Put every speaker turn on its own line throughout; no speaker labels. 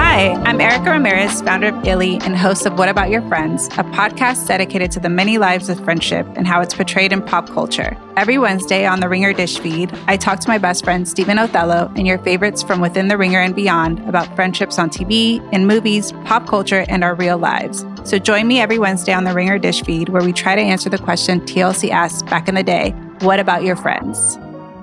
Hi, I'm Erica Ramirez, founder of Illy and host of What About Your Friends, a podcast dedicated to the many lives of friendship and how it's portrayed in pop culture. Every Wednesday on the Ringer Dish feed, I talk to my best friend Stephen Othello and your favorites from within the Ringer and beyond about friendships on TV, in movies, pop culture, and our real lives. So join me every Wednesday on the Ringer Dish feed where we try to answer the question TLC asked back in the day, what about your friends?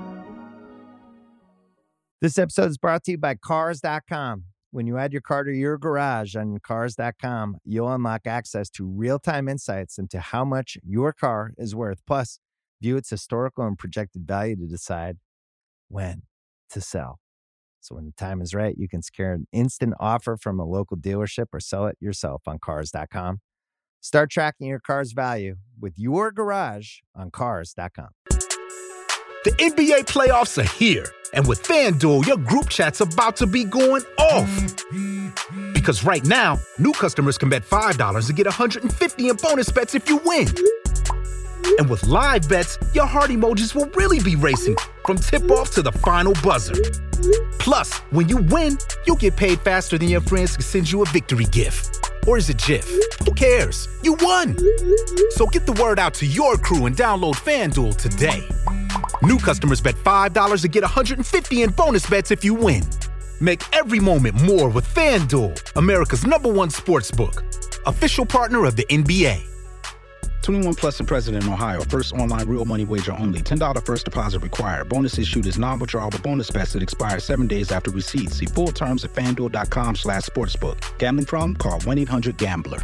This episode is brought to you by Cars.com. When you add your car to your garage on Cars.com, you'll unlock access to real-time insights into how much your car is worth. Plus, view its historical and projected value to decide when to sell. So when the time is right, you can secure an instant offer from a local dealership or sell it yourself on Cars.com. Start tracking your car's value with your garage on Cars.com.
The NBA playoffs are here, and with FanDuel, your group chat's about to be going off. Because right now, new customers can bet $5 to get $150 in bonus bets if you win. And with live bets, your heart emojis will really be racing from tip-off to the final buzzer. Plus, when you win, you'll get paid faster than your friends can send you a victory gift. Or is it GIF? Who cares? You won! So get the word out to your crew and download FanDuel today. New customers bet $5 to get $150 in bonus bets if you win. Make every moment more with FanDuel, America's #1 sportsbook. Official partner of the NBA.
21 plus and present in Ohio. First online real money wager only. $10 first deposit required. Bonus issued is non-withdrawable bonus bets that expire 7 days after receipt. See full terms at FanDuel.com/sportsbook. Gambling problem? Call 1-800-GAMBLER.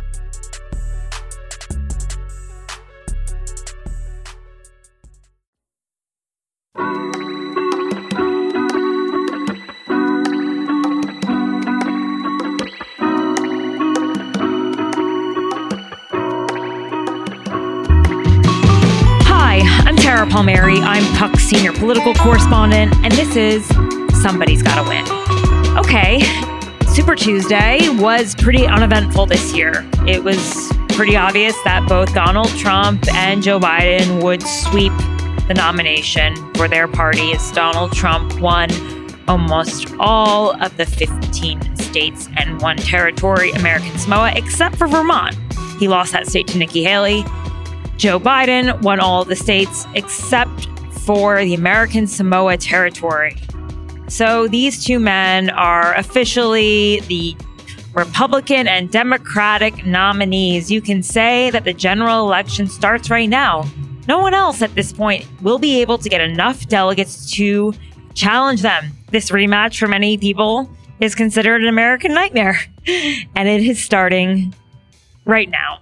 Tara Palmieri. I'm Puck's senior political correspondent, and this is Somebody's Gotta Win. Okay, Super Tuesday was pretty uneventful this year. It was pretty obvious that both Donald Trump and Joe Biden would sweep the nomination for their party as Donald Trump won almost all of the 15 states and one territory, American Samoa, except for Vermont. He lost that state to Nikki Haley. Joe Biden won all of the states except for the American Samoa territory. So these two men are officially the Republican and Democratic nominees. You can say that the general election starts right now. No one else at this point will be able to get enough delegates to challenge them. This rematch for many people is considered an American nightmare, and it is starting right now.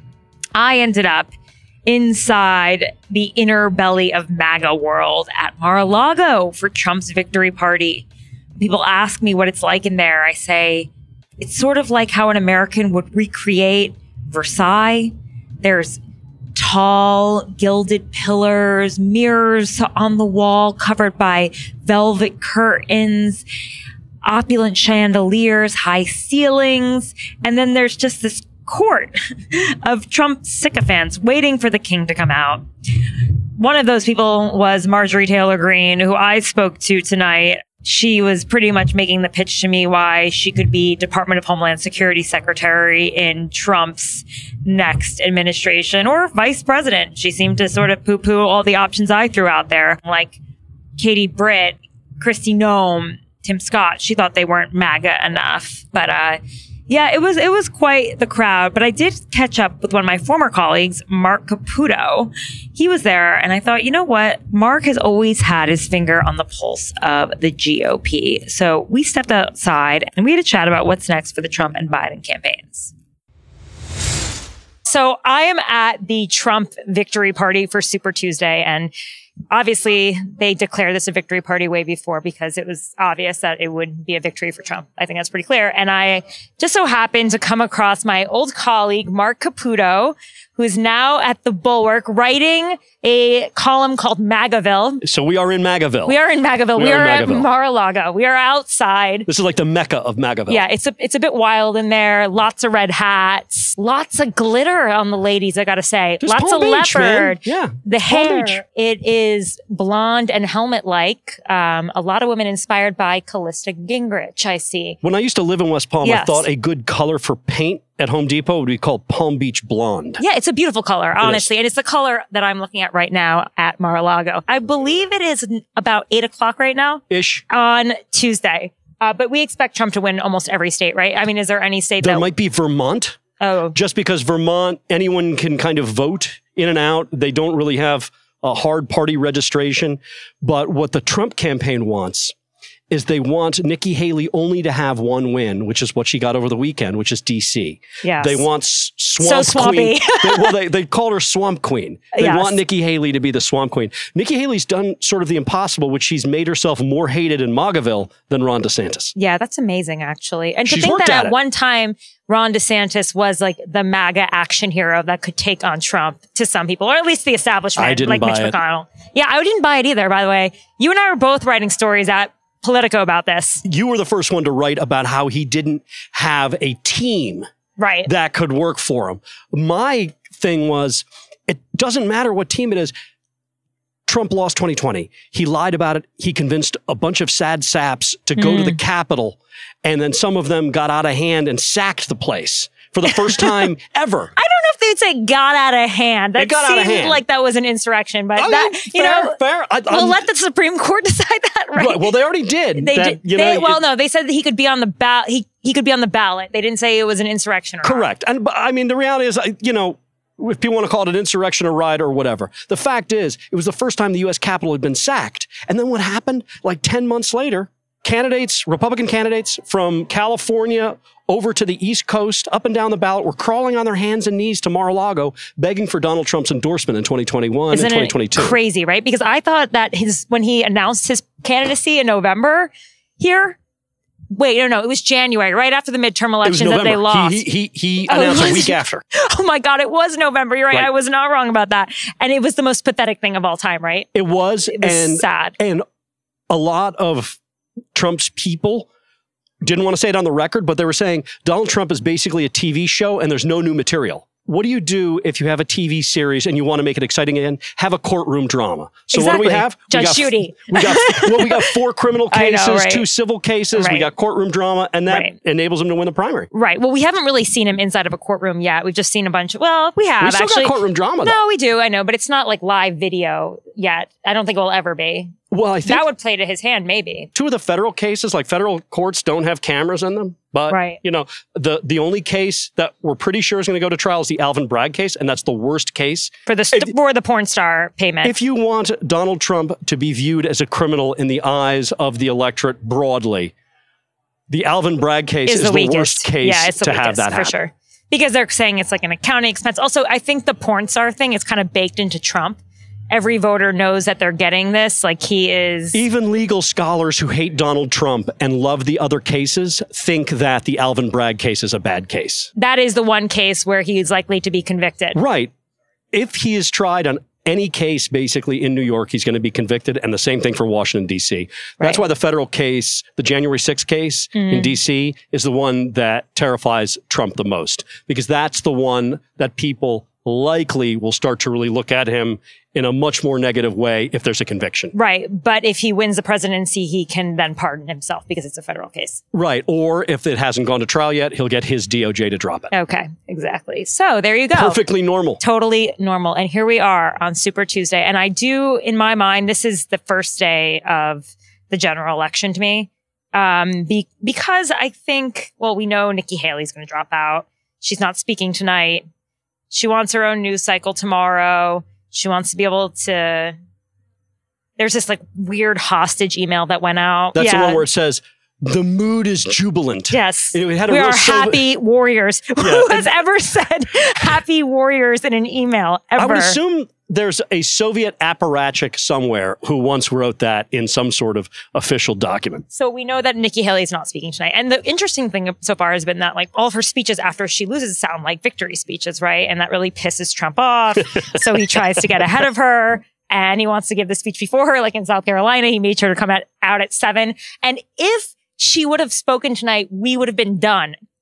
I ended up inside the inner belly of MAGA world at Mar-a-Lago for Trump's victory party. People ask me what it's like in there. I say, it's sort of like how an American would recreate Versailles. There's tall, gilded pillars, mirrors on the wall covered by velvet curtains, opulent chandeliers, high ceilings, and then there's just this court of Trump sycophants waiting for the king to come out. One of those people was Marjorie Taylor Greene, who I spoke to tonight. She was pretty much making the pitch to me why she could be Department of Homeland Security Secretary in Trump's next administration or vice president. She seemed to sort of poo-poo all the options I threw out there, like Katie Britt, Kristi Noem, Tim Scott. She thought they weren't MAGA enough, but yeah, it was quite the crowd, but I did catch up with one of my former colleagues, Mark Caputo. He was there, and I thought, you know what? Mark has always had his finger on the pulse of the GOP. So we stepped outside, and we had a chat about what's next for the Trump and Biden campaigns. So I am at the Trump victory party for Super Tuesday, and obviously, they declared this a victory party way before because it was obvious that it would be a victory for Trump. I think that's pretty clear. And I just so happened to come across my old colleague, Mark Caputo, who is now at the Bulwark writing a column called MAGAville.
So we are in MAGAville.
We are in MAGAville. We are at Mar-a-Lago. We are outside.
This is like the Mecca of MAGAville.
Yeah, it's a bit wild in there. Lots of red hats. Lots of glitter on the ladies, I gotta say.
Just
Lots
Palm
of
Beach,
leopard.
Man. Yeah.
The hair.
Beach.
It is is blonde and helmet-like. A lot of women inspired by Callista Gingrich, I see.
When I used to live in West Palm, I
Yes.
thought a good color for paint at Home Depot would be called Palm Beach Blonde.
Yeah, it's a beautiful color, honestly. And it's the color that I'm looking at right now at Mar-a-Lago. I believe it is about 8 o'clock right now
Ish.
on Tuesday. But we expect Trump to win almost every state, right? I mean, is there any state
There
that...
might be Vermont.
Oh,
Just because Vermont, anyone can kind of vote in and out. They don't really have a hard party registration. But what the Trump campaign wants is they want Nikki Haley only to have one win, which is what she got over the weekend, which is D.C.
yes.
They want Swamp
So
Queen.
swampy.
They called her Swamp Queen. They
Yes.
want Nikki Haley to be the Swamp Queen. Nikki Haley's done sort of the impossible, which she's made herself more hated in MAGAville than Ron DeSantis.
Yeah, that's amazing, actually. And to
She's
think
worked
that
at
at
it.
one time, Ron DeSantis was like the MAGA action hero that could take on Trump to some people, or at least the establishment,
I didn't
like
buy
Mitch
it.
McConnell. Yeah, I didn't buy it either, by the way. You and I were both writing stories at Politico about this.
You were the first one to write about how he didn't have a team
Right.
that could work for him. My thing was, it doesn't matter what team it is. Trump lost 2020. He lied about it. He convinced a bunch of sad saps to go to the Capitol, and then some of them got out of hand and sacked the place for the first time ever.
I don't know if they'd say got out of hand. That
It got out of
seemed
hand.
like that was an insurrection, but
Okay,
that, you know,
fair.
we'll let the Supreme Court decide that, right?
Right, well, they already did.
They
That,
did.
you know,
Well, no, they said that he could be on the ballot. He could be on the ballot. They didn't say it was an insurrection or not.
Correct. And but, I mean, the reality is, you know, if people want to call it an insurrection or riot or whatever, the fact is, it was the first time the U.S. Capitol had been sacked. And then what happened? Like 10 months later, Republican candidates from California over to the East Coast, up and down the ballot, were crawling on their hands and knees to Mar-a-Lago, begging for Donald Trump's endorsement in 2021
Isn't
and 2022.
it crazy, right? Because I thought that when he announced his candidacy in November here, wait, no, it was January, right after the midterm
It was
elections that they
November.
lost.
He
Oh,
announced
was
a week
it?
after.
Oh my God, it was November. You're right.
Right.
I was not wrong about that. And it was the most pathetic thing of all time, right?
It was,
It was sad.
And a lot of Trump's people didn't want to say it on the record, but they were saying Donald Trump is basically a TV show and there's no new material. What do you do if you have a TV series and you want to make it exciting again? Have a courtroom drama. So what do we
Exactly.
have?
Judge Judy.
We got 4 criminal
I know,
cases,
right?
2 civil cases. We
Right.
got courtroom drama, and that
Right.
enables him to win the primary.
Right. Well, we haven't really seen him inside of a courtroom yet. We've just seen a bunch of, we have
We still
actually.
got courtroom drama, though.
No, we do. I know, but it's not like live video yet. I don't think it will ever be.
Well, I think
That would play to his hand, maybe.
2 of the federal cases, like federal courts, don't have cameras in them. But,
Right.
you know, the only case that we're pretty sure is going to go to trial is the Alvin Bragg case, and that's the worst case.
For the porn star payment.
If you want Donald Trump to be viewed as a criminal in the eyes of the electorate broadly, the Alvin Bragg case is the
weakest.
worst case
Yeah, it's the
to
weakest,
have that happen.
for sure. Because they're saying it's like an accounting expense. Also, I think the porn star thing is kind of baked into Trump. Every voter knows that they're getting this. Like he is.
Even legal scholars who hate Donald Trump and love the other cases think that the Alvin Bragg case is a bad case.
That is the one case where he's likely to be convicted.
Right. If he is tried on any case basically in New York, he's going to be convicted. And the same thing for Washington, D.C. That's
Right.
why the federal case, the January 6th case in D.C., is the one that terrifies Trump the most, because that's the one that people likely will start to really look at him in a much more negative way if there's a conviction.
Right. But if he wins the presidency, he can then pardon himself because it's a federal case.
Right. Or if it hasn't gone to trial yet, he'll get his DOJ to drop it.
Okay. Exactly. So there you go.
Perfectly normal.
Totally normal. And here we are on Super Tuesday. And I do, in my mind, this is the first day of the general election to me. Because I think, we know Nikki Haley's going to drop out. She's not speaking tonight. She wants her own news cycle tomorrow. She wants to be able to. There's this like weird hostage email that went out.
That's the one where it says, the mood is jubilant.
Yes.
You know, it had a
we
real
are
Soviet-
happy warriors. Who has ever said happy warriors in an email ever?
I would assume there's a Soviet apparatchik somewhere who once wrote that in some sort of official document.
So we know that Nikki Haley is not speaking tonight. And the interesting thing so far has been that like all of her speeches after she loses sound like victory speeches, right? And that really pisses Trump off. So he tries to get ahead of her and he wants to give the speech before her. Like in South Carolina, he made sure to come out at 7. And if she would have spoken tonight, we would have been done.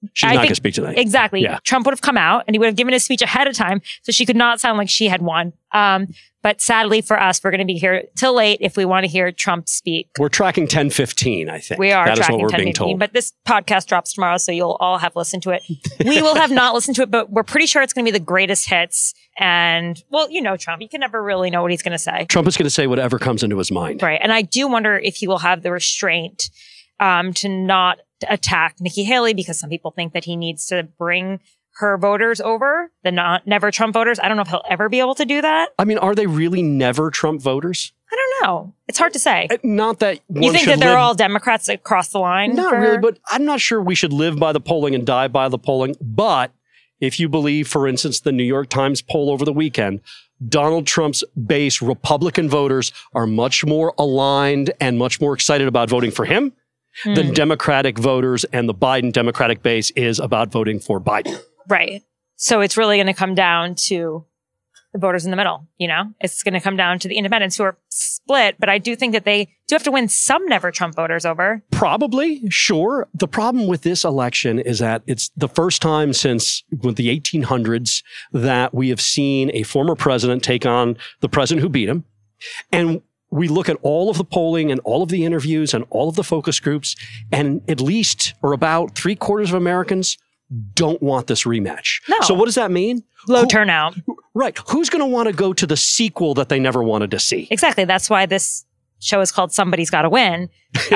She's not going to speak tonight.
Exactly.
Yeah.
Trump would have come out and he would have given his speech ahead of time, so she could not sound like she had won. But sadly for us, we're going to be here till late if we want to hear Trump speak.
We're tracking 10:15, I think.
We are
that
tracking
is what we're being
10:15,
told.
but this podcast drops tomorrow, so you'll all have listened to it. We will have not listened to it, but we're pretty sure it's going to be the greatest hits. And, well, you know Trump. You can never really know what he's going to say.
Trump is going to say whatever comes into his mind.
Right. And I do wonder if he will have the restraint to not attack Nikki Haley, because some people think that he needs to bring her voters over, the never Trump voters. I don't know if he'll ever be able to do that.
I mean, are they really never Trump voters?
I don't know. It's hard to say.
Not that
you think that they're all Democrats across the line?
Not really, but I'm not sure we should live by the polling and die by the polling. But if you believe, for instance, the New York Times poll over the weekend, Donald Trump's base Republican voters are much more aligned and much more excited about voting for him than Democratic voters, and the Biden Democratic base is about voting for Biden.
Right. So it's really going to come down to the voters in the middle, you know? It's going to come down to the independents who are split, but I do think that they do have to win some never Trump voters over.
Probably, sure. The problem with this election is that it's the first time since the 1800s that we have seen a former president take on the president who beat him. And we look at all of the polling and all of the interviews and all of the focus groups, and at least, or about 3/4 of Americans don't want this rematch.
No.
So what does that mean?
Low turnout.
Right. Who's going to want to go to the sequel that they never wanted to see?
Exactly. That's why this show is called Somebody's Gotta Win.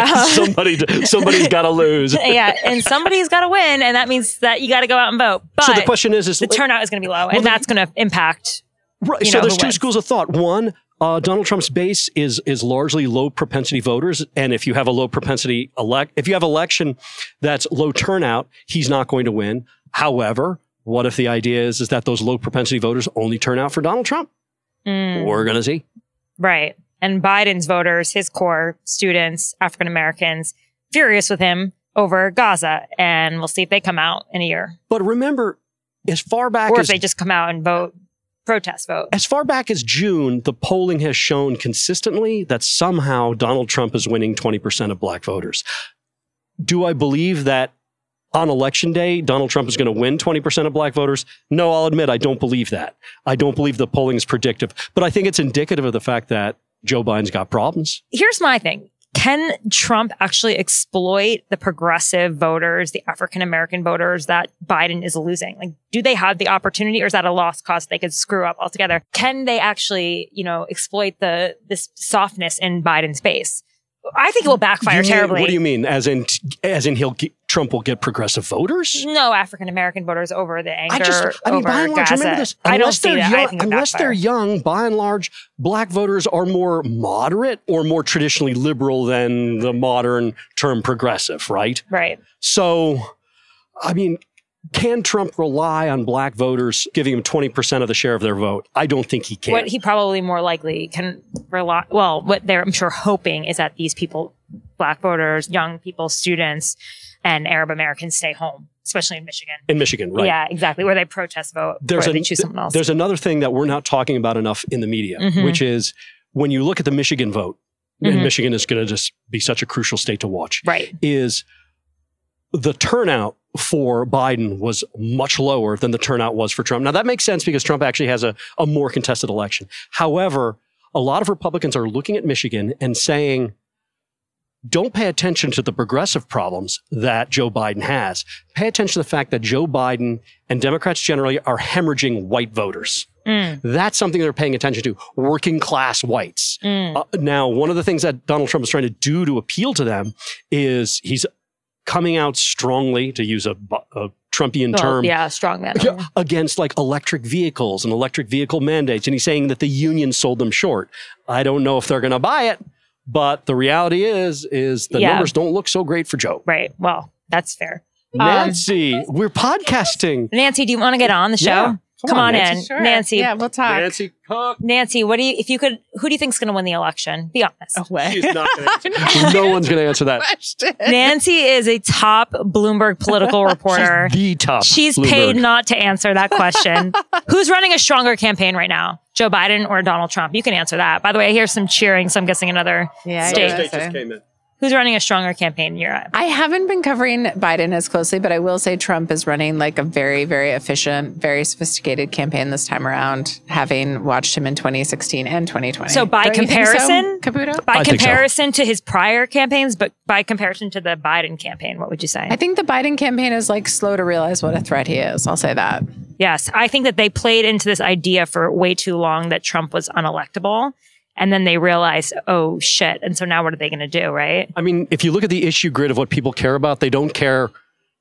Somebody's got to lose.
Yeah. And somebody's got to win. And that means that you got to go out and vote. But
so the question is
the turnout is going to be low, and that's going to impact.
Right. So there's two schools of thought. One, Donald Trump's base is largely low propensity voters. And if you have a low propensity if you have election that's low turnout, he's not going to win. However, what if the idea is that those low propensity voters only turn out for Donald Trump? We're going to see.
Right. And Biden's voters, his core students, African Americans, furious with him over Gaza. And we'll see if they come out in a year.
But remember, as far back
or
as
if they just come out and protest vote.
As far back as June, the polling has shown consistently that somehow Donald Trump is winning 20% of black voters. Do I believe that on election day, Donald Trump is going to win 20% of black voters? No, I'll admit I don't believe that. I don't believe the polling is predictive, but I think it's indicative of the fact that Joe Biden's got problems.
Here's my thing. Can Trump actually exploit the progressive voters, the African-American voters that Biden is losing? Like, do they have the opportunity, or is that a lost cause they could screw up altogether? Can they actually, exploit this softness in Biden's base? I think it will backfire terribly.
What do you mean? As in Trump will get progressive voters?
No, African-American voters over the anger over
by and large,
Gaza.
remember this.
I don't see that. I think
unless they're young, by and large, black voters are more moderate or more traditionally liberal than the modern term progressive, right?
Right.
So, I mean, can Trump rely on black voters giving him 20% of the share of their vote? I don't think he can.
What he probably more likely can rely, well, what they're, I'm sure, hoping is that these people, black voters, young people, students, and Arab Americans stay home, especially in Michigan.
In Michigan, right.
Yeah, exactly, where they protest vote, or they choose someone else.
There's another thing that we're not talking about enough in the media, which is when you look at the Michigan vote, and Michigan is going to just be such a crucial state to watch,
right?
Is the turnout for Biden was much lower than the turnout was for Trump. Now, that makes sense because Trump actually has a more contested election. However, a lot of Republicans are looking at Michigan and saying, don't pay attention to the progressive problems that Joe Biden has. Pay attention to the fact that Joe Biden and Democrats generally are hemorrhaging white voters. That's something they're paying attention to, working class whites. Now, one of the things that Donald Trump is trying to do to appeal to them is he's coming out strongly, to use a Trumpian term.
Yeah, strong man.
Against like electric vehicles and electric vehicle mandates. And he's saying that the union sold them short. I don't know if they're going to buy it, but the reality is the numbers don't look so great for Joe.
Right. Well, that's fair.
Nancy, we're podcasting.
Nancy, do you want to get on the show?
Yeah.
Come on
Nancy.
in.
Sure.
Nancy.
Yeah, we'll talk.
Nancy Cook.
Nancy, who do you think is going to win the election? Be honest.
She's not going to answer. No one's going to answer that.
Nancy is a top Bloomberg political reporter.
She's the top
She's
Bloomberg.
paid not to answer that question. Who's running a stronger campaign right now? Joe Biden or Donald Trump? You can answer that. By the way, I hear some cheering, so I'm guessing another state.
State just came in.
Who's running a stronger campaign in your eye?
I haven't been covering Biden as closely, but I will say Trump is running like a very, very efficient, very sophisticated campaign this time around, having watched him in 2016 and 2020.
So by comparison,
Caputo?
By comparison to his prior campaigns, but by comparison to the Biden campaign, what would you say?
I think the Biden campaign is like slow to realize what a threat he is. I'll say that.
Yes. I think that they played into this idea for way too long that Trump was unelectable. And then they realized, oh, shit. And so now what are they going to do, right?
I mean, if you look at the issue grid of what people care about, they don't care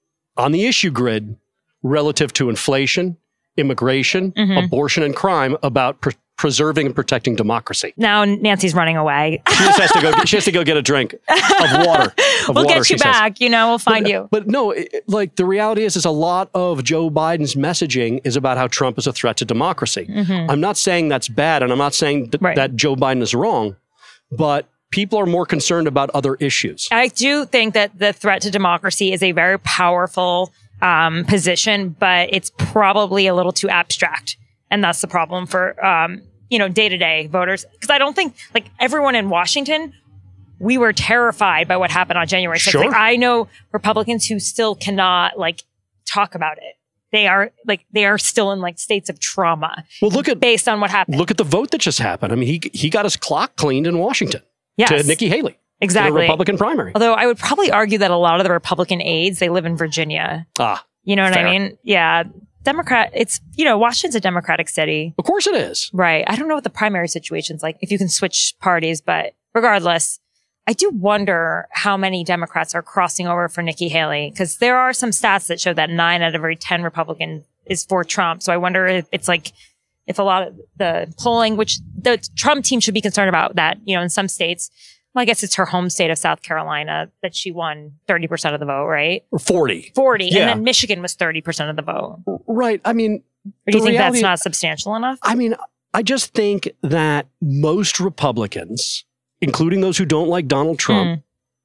on the issue grid relative to inflation, immigration, abortion, and crime about preserving and protecting democracy.
Now Nancy's running away.
She just has to go get a drink of water.
We'll get you back. We'll find you.
But no, the reality is a lot of Joe Biden's messaging is about how Trump is a threat to democracy. I'm not saying that's bad, and I'm not saying that Joe Biden is wrong, but people are more concerned about other issues.
I do think that the threat to democracy is a very powerful position, but it's probably a little too abstract. And that's the problem for, day-to-day voters. Because I don't think, everyone in Washington, we were terrified by what happened on January 6th.
Sure.
I know Republicans who still cannot, talk about it. They are still in, states of trauma.
Well,
based on what happened.
Look at the vote that just happened. I mean, he got his clock cleaned in Washington to Nikki Haley.
Exactly.
In a Republican primary.
Although I would probably argue that a lot of the Republican aides, they live in Virginia. You know what
fair.
I mean? Yeah. Democrat, it's, Washington's a Democratic city.
Of course it is.
Right. I don't know what the primary situation's like, if you can switch parties, but regardless, I do wonder how many Democrats are crossing over for Nikki Haley, because there are some stats that show that 9 out of every 10 Republicans is for Trump. So I wonder if it's if a lot of the polling, which the Trump team should be concerned about that, in some states, well, I guess it's her home state of South Carolina that she won 30% of the vote, right?
Or 40.
40.
Yeah.
And then Michigan was 30% of the vote.
Right. I mean,
or do you think that's not substantial enough?
I mean, I just think that most Republicans, including those who don't like Donald Trump,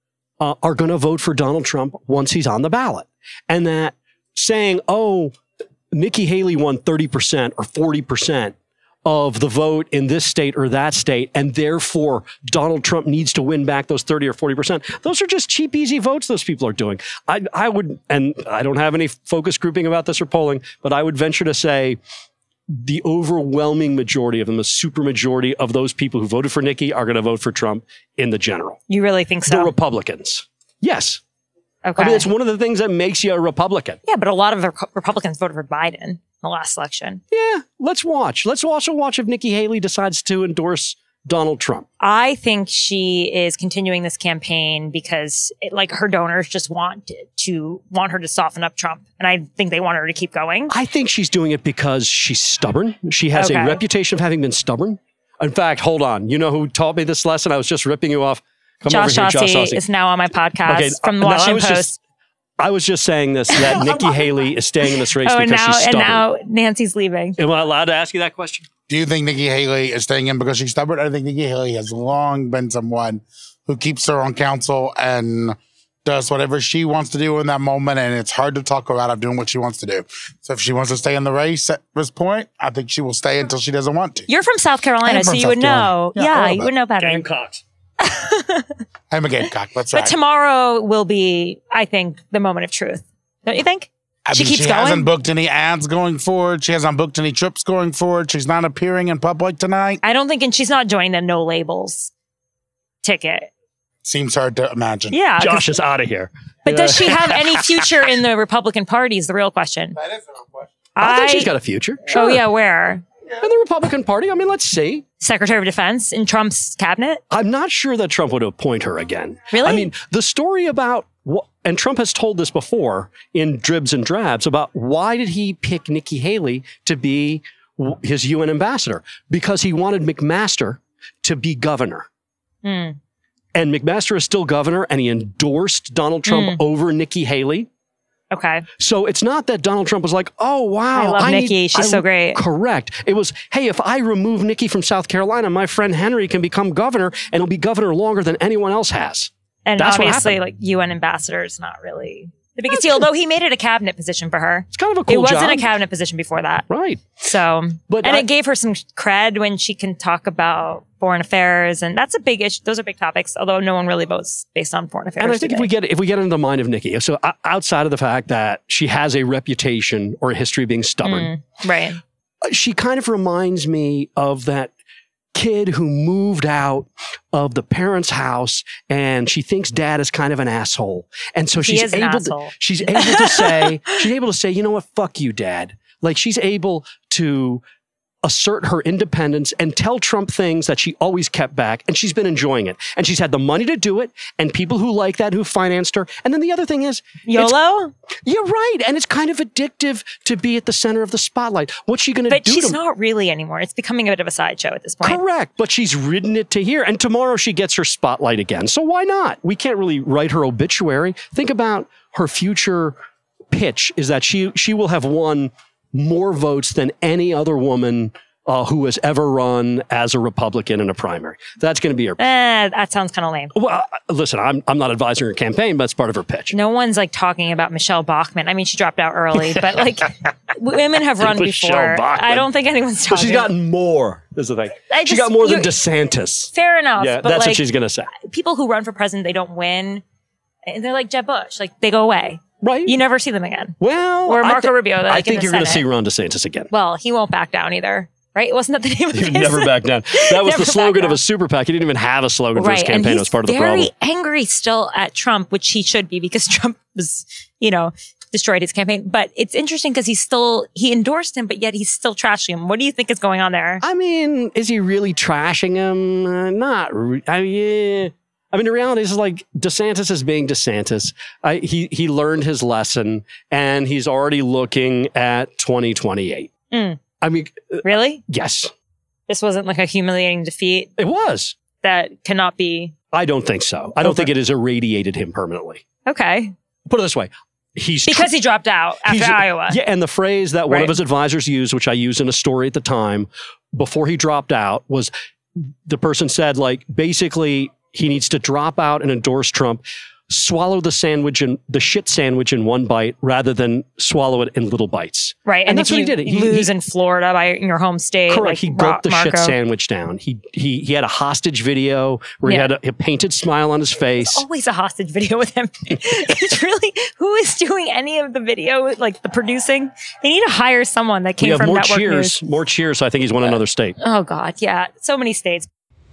are going to vote for Donald Trump once he's on the ballot. And that saying, oh, Nikki Haley won 30% or 40% of the vote in this state or that state, and therefore Donald Trump needs to win back those 30 or 40%. Those are just cheap, easy votes those people are doing. I would, and I don't have any focus grouping about this or polling, but I would venture to say the overwhelming majority of them, the super majority of those people who voted for Nikki are going to vote for Trump in the general.
You really think so?
The Republicans. Yes.
Okay.
I mean, it's one of the things that makes you a Republican.
Yeah, but a lot of Republicans voted for Biden in the last election.
Yeah, let's watch. Let's also watch if Nikki Haley decides to endorse Donald Trump.
I think she is continuing this campaign because her donors just want her to soften up Trump. And I think they want her to keep going.
I think she's doing it because she's stubborn. She has a reputation of having been stubborn. In fact, hold on. You know who taught me this lesson? I was just ripping you off.
Josh Saucy is now on my podcast from the Washington Post.
I was just saying this, that Nikki Haley is staying in this race because she's stubborn.
And now Nancy's leaving.
Am I allowed to ask you that question?
Do you think Nikki Haley is staying in because she's stubborn? I think Nikki Haley has long been someone who keeps her on council and does whatever she wants to do in that moment, and it's hard to talk her out of doing what she wants to do. So if she wants to stay in the race at this point, I think she will stay until she doesn't want to.
You're from South Carolina, so you would know. Yeah, you would know better.
Gamecocks.
I'm a Gamecock. That's right.
But tomorrow will be, I think, the moment of truth. Don't you think?
She hasn't booked any ads going forward. She hasn't booked any trips going forward. She's not appearing in public tonight.
I don't think, and she's not joining the no labels ticket.
Seems hard to imagine.
Yeah.
Josh is out of here.
But does she have any future in the Republican Party is the real question.
That is the real question.
I think she's got a future. Sure.
Oh, yeah, where?
In the Republican Party. I mean, let's see.
Secretary of Defense in Trump's cabinet?
I'm not sure that Trump would appoint her again.
Really?
I mean, the story about, and Trump has told this before in dribs and drabs, about why did he pick Nikki Haley to be his UN ambassador? Because he wanted McMaster to be governor. And McMaster is still governor, and he endorsed Donald Trump over Nikki Haley.
Okay.
So it's not that Donald Trump was like, oh, wow.
I love Nikki. She's so great.
Correct. It was, hey, if I remove Nikki from South Carolina, my friend Henry can become governor, and he'll be governor longer than anyone else has.
And
that's
obviously, UN ambassador is not really the biggest deal. Though he made it a cabinet position for her.
It's kind of a cool job.
It wasn't a cabinet position before that.
Right.
So, it gave her some cred when she can talk about foreign affairs, and that's a big issue. Those are big topics, although no one really votes based on foreign affairs.
And I think if we get into the mind of Nikki, so outside of the fact that she has a reputation or a history of being stubborn,
right?
She kind of reminds me of that kid who moved out of the parents' house and she thinks dad is kind of an asshole. And so she's able to say, you know what, fuck you, dad. Like she's able to assert her independence and tell Trump things that she always kept back, and she's been enjoying it. And she's had the money to do it, and people who like that, who financed her. And then the other thing is...
YOLO?
You're right. And it's kind of addictive to be at the center of the spotlight. What's she going to do?
But she's not really anymore. It's becoming a bit of a sideshow at this point.
Correct. But she's ridden it to here. And tomorrow she gets her spotlight again. So why not? We can't really write her obituary. Think about her future pitch is that she will have won more votes than any other woman who has ever run as a Republican in a primary. That's going to be her.
That sounds kind of lame.
Well, listen, I'm not advising her campaign, but it's part of her pitch.
No one's like talking about Michelle Bachmann. I mean, she dropped out early, but like women have run before.
Bachmann.
I don't think anyone's talking.
But she's gotten more, is the thing. She got more than DeSantis.
Fair enough.
Yeah,
but
that's
like,
what she's going to say.
People who run for president, they don't win. And they're like Jeb Bush. Like they go away.
Right.
You never see them again.
Well,
or Marco Rubio. Like
I think you're going to see
Senate.
Ron DeSantis again.
Well, he won't back down either. Right? Wasn't that the name of his?
Never back down. That was the slogan of a super PAC. He didn't even have a slogan for his campaign. It was part of the problem.
He's very angry still at Trump, which he should be because Trump was, destroyed his campaign. But it's interesting because he endorsed him, but yet he's still trashing him. What do you think is going on there?
I mean, is he really trashing him? Not really. I mean, the reality is like DeSantis is being DeSantis. He learned his lesson and he's already looking at 2028. I mean,
really?
Yes.
This wasn't like a humiliating defeat.
It was.
That cannot be.
I don't think so. I don't think it has irradiated him permanently.
Okay.
Put it this way.
Because he dropped out after Iowa.
Yeah, and the phrase that one of his advisors used, which I used in a story at the time, before he dropped out, was the person said, like, basically, he needs to drop out and endorse Trump, swallow the shit sandwich in one bite rather than swallow it in little bites.
Right.
And that's what he did.
He lose in Florida in your home state.
Correct.
Like
he gulped the shit sandwich down. He had a hostage video where he had a painted smile on his face.
There's always a hostage video with him. It's really, who is doing any of the video, like the producing? They need to hire someone that came from Network News.
More cheers. So I think he's won another state.
Oh God. Yeah. So many states.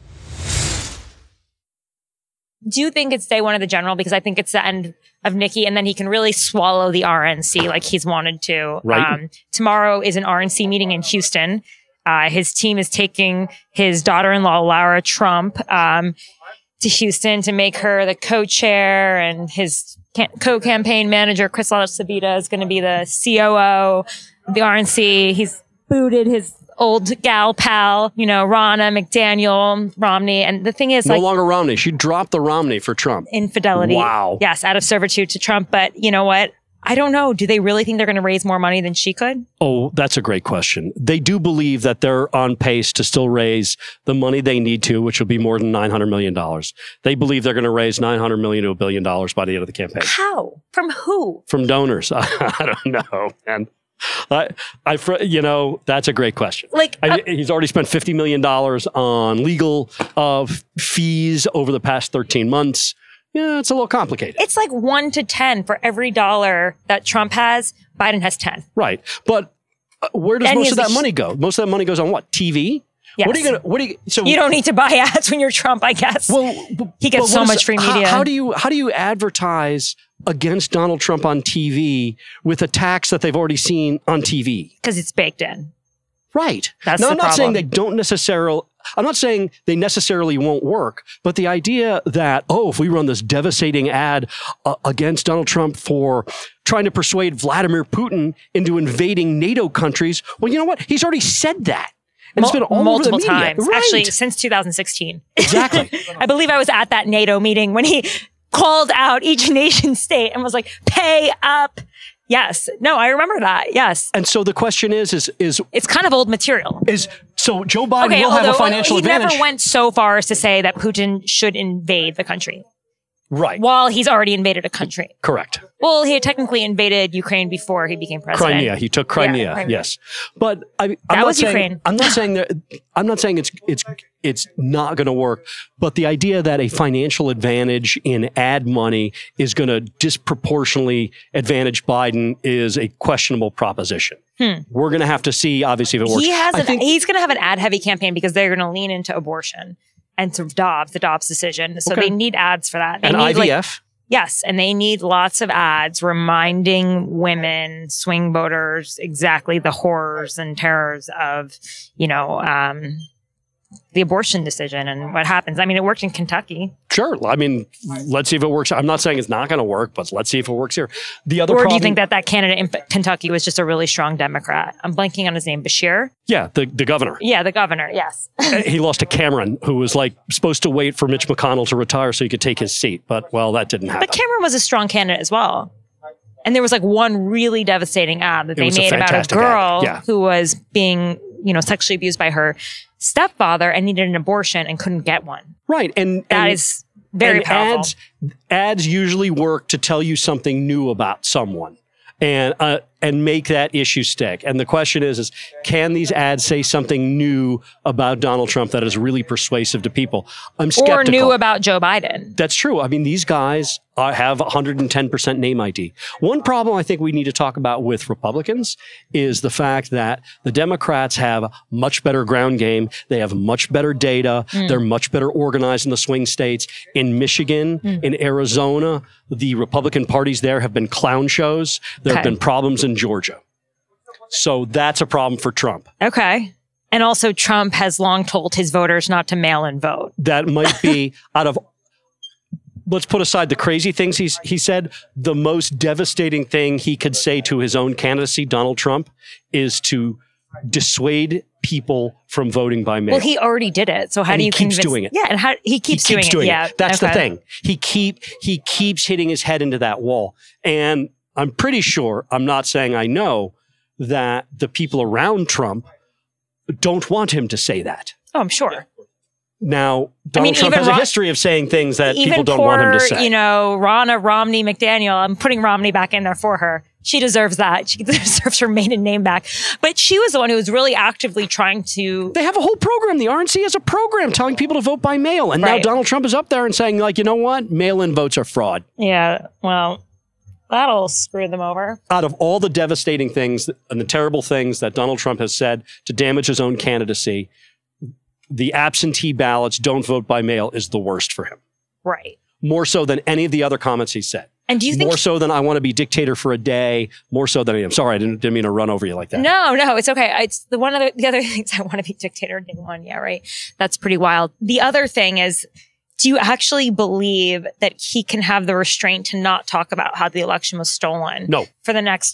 Do you think it's day one of the general? Because I think it's the end of Nikki, and then he can really swallow the RNC like he's wanted to.
Right.
Tomorrow is an RNC meeting in Houston. His team is taking his daughter-in-law, Lara Trump, to Houston to make her the co-chair, and his co-campaign manager, Chris LaCivita, is going to be the COO of the RNC. He's booted his old gal pal, Ronna McDaniel, Romney. And the thing is,
no longer Romney. She dropped the Romney for Trump.
Infidelity.
Wow.
Yes, out of servitude to Trump. But you know what? I don't know. Do they really think they're going to raise more money than she could?
Oh, that's a great question. They do believe that they're on pace to still raise the money they need to, which will be more than $900 million. They believe they're going to raise $900 million to $1 billion by the end of the campaign.
How? From who?
From donors. I don't know, man. That's a great question. He's already spent $50 million on legal fees over the past 13 months. Yeah, it's a little complicated.
It's like 1 to 10 for every dollar that Trump has. Biden has 10.
Right, but where does most of that money go? Most of that money goes on what? TV.
Yes.
So
you don't need to buy ads when you're Trump, I guess. Well, he gets so much free media.
How do you advertise against Donald Trump on TV with attacks that they've already seen on TV?
Because it's baked in.
Right.
That's
now,
the
I'm not saying they don't necessarily. I'm not saying they necessarily won't work, but the idea that, if we run this devastating ad against Donald Trump for trying to persuade Vladimir Putin into invading NATO countries, well, you know what? He's already said that. And it's been all
multiple
over the media.
times,
Right.
actually, since 2016.
Exactly.
I believe I was at that NATO meeting when he called out each nation state and was like, pay up. Yes. No, I remember that. Yes.
And so the question is
it's kind of old material.
So Joe Biden will have a financial advantage.
He never went so far as to say that Putin should invade the country.
Right.
While he's already invaded a country.
Correct.
Well, he had technically invaded Ukraine before he became president.
Crimea. He took Crimea.
Yeah, Crimea.
Yes. But I'm
That
not
was
saying,
Ukraine.
I'm not saying that. I'm not saying it's not going to work. But the idea that a financial advantage in ad money is going to disproportionately advantage Biden is a questionable proposition. We're going to have to see, obviously, if it works.
He's going to have an ad-heavy campaign because they're going to lean into abortion and to the Dobbs decision. So they need ads for that. They
and
need,
IVF.
Yes, and they need lots of ads reminding women, swing voters, exactly the horrors and terrors of, the abortion decision and what happens. I mean, it worked in Kentucky.
Sure. I mean, let's see if it works. I'm not saying it's not going to work, but let's see if it works here. The other
Or
problem,
do you think that candidate in Kentucky was just a really strong Democrat? I'm blanking on his name. Bashir?
Yeah, the governor.
Yeah, the governor. Yes.
He lost to Cameron, who was supposed to wait for Mitch McConnell to retire so he could take his seat. But, well, that didn't happen.
But Cameron was a strong candidate as well. And there was one really devastating ad that they made about a girl who was being, sexually abused by her stepfather and needed an abortion and couldn't get one.
Right. And
that is very powerful.
Ads usually work to tell you something new about someone and make that issue stick. And the question is can these ads say something new about Donald Trump that is really persuasive to people? I'm skeptical.
Or new about Joe Biden.
That's true. I mean, these guys have 110% name ID. One problem I think we need to talk about with Republicans is the fact that the Democrats have much better ground game. They have much better data. They're much better organized in the swing states. In Michigan, in Arizona, the Republican parties there have been clown shows. There have been problems in Georgia. So that's a problem for Trump.
Okay. And also Trump has long told his voters not to mail in vote.
That might be let's put aside the crazy things he said. The most devastating thing he could say to his own candidacy, Donald Trump, is to dissuade people from voting by mail.
Well, he already did it. So how do you convince?
He keeps doing it.
Yeah, and he keeps doing it. Yeah,
that's the thing. He keeps hitting his head into that wall. And I'm pretty sure, I'm not saying I know, that the people around Trump don't want him to say that.
Oh, I'm sure.
Now, Donald Trump has a history of saying things that people don't want him to say.
Ronna Romney McDaniel, I'm putting Romney back in there for her. She deserves that. She deserves her maiden name back. But she was the one who was really actively trying to...
They have a whole program. The RNC has a program telling people to vote by mail. And now Donald Trump is up there and saying, you know what? Mail-in votes are fraud.
Yeah, well... That'll screw them over.
Out of all the devastating things and the terrible things that Donald Trump has said to damage his own candidacy, the absentee ballots, don't vote by mail, is the worst for him.
Right.
More so than any of the other comments he said.
And do you think
more so than I want to be dictator for a day? More so than I'm sorry, I didn't mean to run over you like that.
No, it's okay. It's the other things I want to be dictator day one. Yeah, right. That's pretty wild. The other thing is, do you actually believe that he can have the restraint to not talk about how the election was stolen?
No.
For the next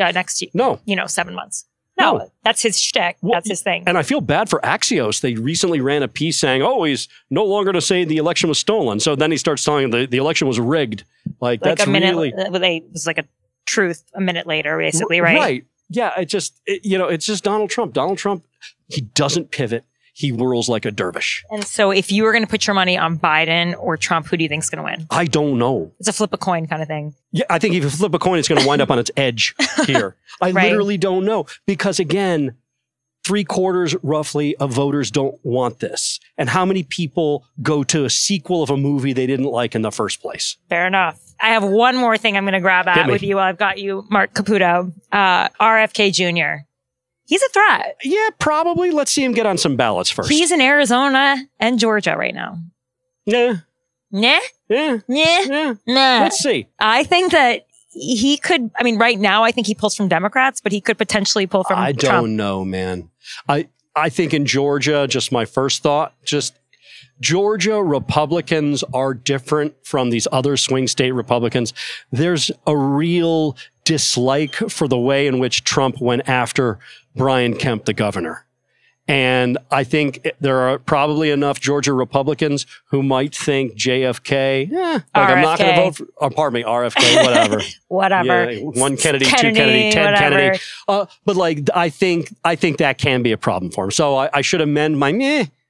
7 months. No. That's his shtick. That's his thing.
And I feel bad for Axios. They recently ran a piece saying, he's no longer to say the election was stolen. So then he starts telling the election was rigged. That's
a minute,
really...
It was like a truth a minute later, basically, right?
Right. Yeah, it's just Donald Trump. Donald Trump, he doesn't pivot. He whirls like a dervish.
And so if you were going to put your money on Biden or Trump, who do you think is going to win?
I don't know.
It's a flip a coin kind of thing.
Yeah, I think if you flip a coin, it's going to wind up on its edge here. I literally don't know. Because again, 3/4 roughly of voters don't want this. And how many people go to a sequel of a movie they didn't like in the first place?
Fair enough. I have one more thing I'm going to grab at with you while I've got you, Mark Caputo. RFK Jr. He's a threat.
Yeah, probably. Let's see him get on some ballots first.
He's in Arizona and Georgia right now.
Nah.
Nah?
Yeah.
Nah? Nah.
Let's see.
I think that he could, right now I think he pulls from Democrats, but he could potentially pull from Trump.
I don't know, man. I think in Georgia, just my first thought, Georgia Republicans are different from these other swing state Republicans. There's a real dislike for the way in which Trump went after Brian Kemp, the governor. And I think there are probably enough Georgia Republicans who might think JFK, I'm not going to vote for, RFK, whatever.
Whatever.
Yeah, one Kennedy, two Kennedy, Ted
whatever.
Kennedy. But I think that can be a problem for him. So I should amend my meh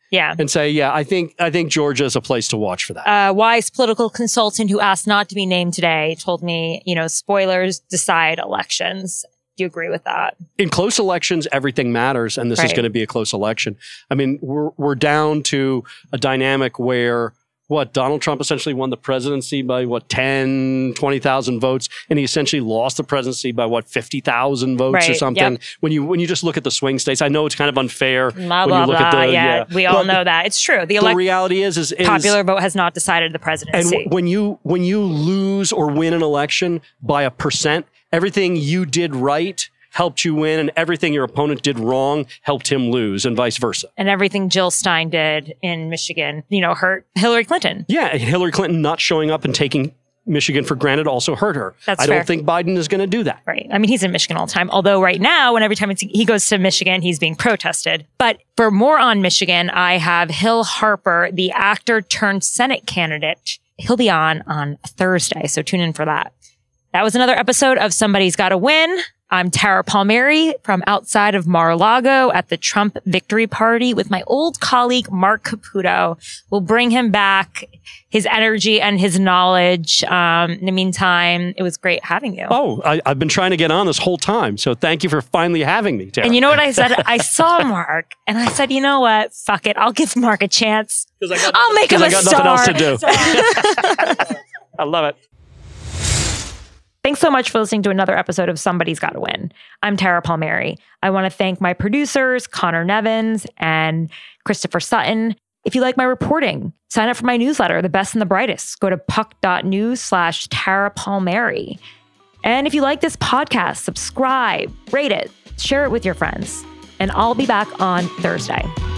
Yeah.
and say, I think Georgia is a place to watch for that.
Wise political consultant who asked not to be named today told me, spoilers decide elections. Do you agree with that?
In close elections, everything matters, and this is going to be a close election. I mean, we're down to a dynamic where Donald Trump essentially won the presidency by 10, 20,000 votes, and he essentially lost the presidency by 50,000 votes or something. Yep. When you just look at the swing states, I know it's kind of unfair.
Blah, when you look at the we all know that it's true. The
reality is
popular vote has not decided the presidency.
And when you lose or win an election by a percent, everything you did right helped you win, and everything your opponent did wrong helped him lose, and vice versa.
And everything Jill Stein did in Michigan, hurt Hillary Clinton.
Yeah, Hillary Clinton not showing up and taking Michigan for granted also hurt her.
That's
I
fair.
don't think Biden is going to do that.
Right. I mean, he's in Michigan all the time. Although right now, every time he goes to Michigan, he's being protested. But for more on Michigan, I have Hill Harper, the actor turned Senate candidate. He'll be on Thursday, so tune in for that. That was another episode of Somebody's Gotta Win. I'm Tara Palmieri from outside of Mar-a-Lago at the Trump victory party with my old colleague, Mark Caputo. We'll bring him back, his energy and his knowledge. In the meantime, it was great having you.
Oh, I've been trying to get on this whole time. So thank you for finally having me, Tara.
And you know what I said? I saw Mark and I said, you know what? Fuck it. I'll give Mark a chance. I'll make him a star.
I got nothing else to do. I love it.
Thanks so much for listening to another episode of Somebody's Gotta Win. I'm Tara Palmieri. I want to thank my producers, Connor Nevins and Christopher Sutton. If you like my reporting, sign up for my newsletter, The Best and the Brightest. Go to puck.news/Tara Palmieri. And if you like this podcast, subscribe, rate it, share it with your friends. And I'll be back on Thursday.